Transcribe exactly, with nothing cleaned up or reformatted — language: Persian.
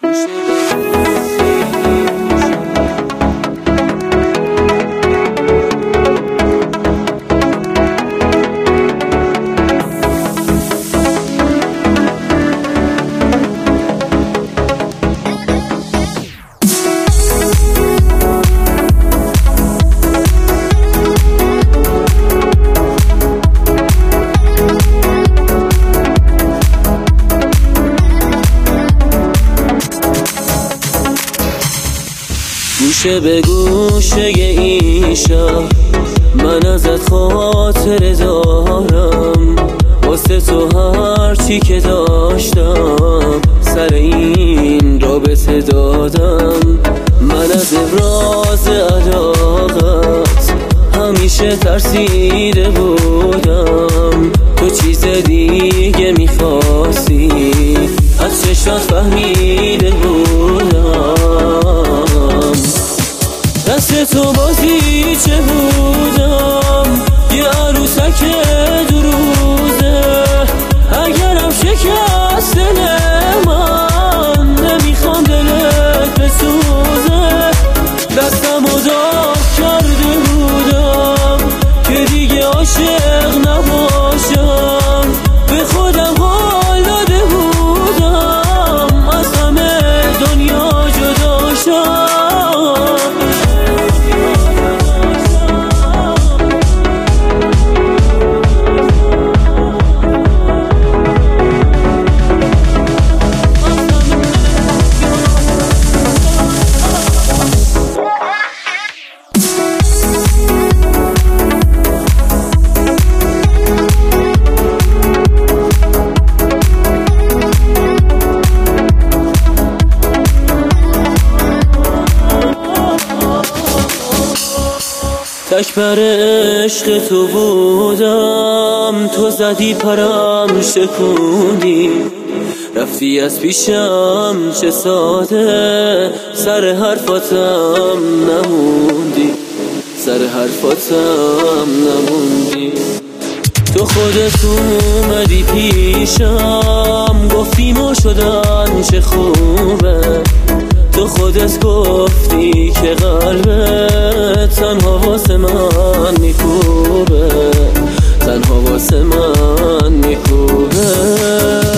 گوشه به گوشه این شب من ازت خاطر دارم، واسه تو هرچی که داشتم سر این رابطه دادم. من از ابراز علاقت همیشه ترسیده بودم، تو چیز دیگه میخواستی از چشمات فهمیده بودم. دست تو بازی چه بودم، یه عروسک دو روزه، اگرم شکست دل من نمیخوام دلت بسوزه. دستمو داغ کرده بودم که دیگه عاشق نباشم، به خودم قول داده بودم از همه دنیا جدا شم. تک پر عشق تو بودم، تو زدی پرم شکوندی، رفتی از پیشم چه ساده، سر حرفاتم نموندی، سر حرفاتم نموندی. تو خودت اومدی پیشم، گفتی ما شدن چه خوبه، تو خودت گفتی که قلبت تنها واسه من میکوبه، تنها واسه من میکوبه.